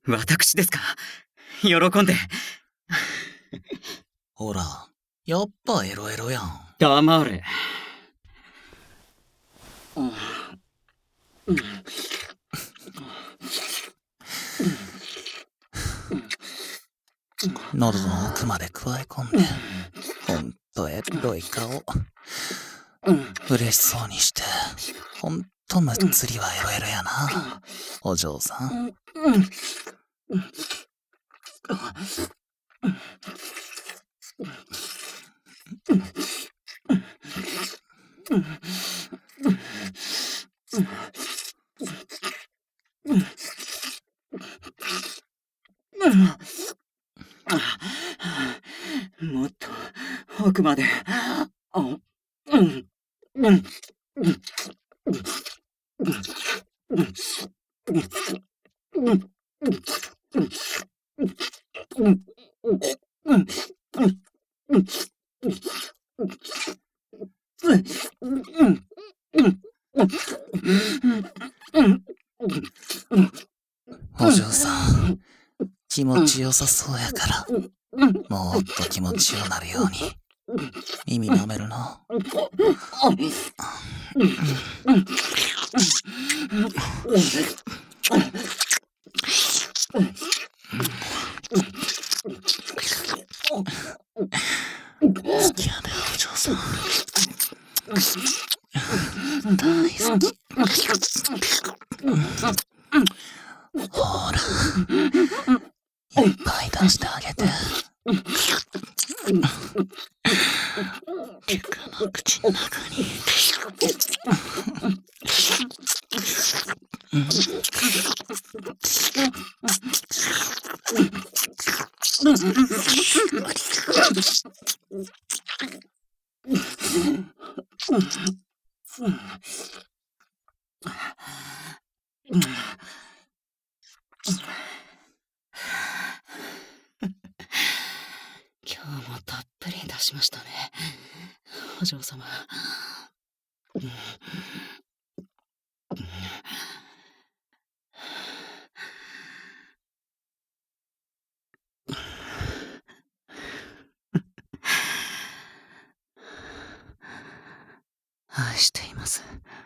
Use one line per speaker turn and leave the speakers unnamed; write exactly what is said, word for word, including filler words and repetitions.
私ですか。喜んで。
ほら、やっぱエロエロやん。
黙れ。
喉の奥まで加え込んで、ほんとエロい顔。嬉しそうにして、ほんとむっつりはエロエロやな、お嬢さん。
もっと奥まで。うんうんうん
お嬢さん、気持ちよさそうやから、もっと気持ちよなるように、耳舐めるな。好きやで、お嬢さん。大好き。ほら、いっぱい出してあげて。リクの口の中に。
今日もたっぷり出しましたね、お嬢様。愛しています。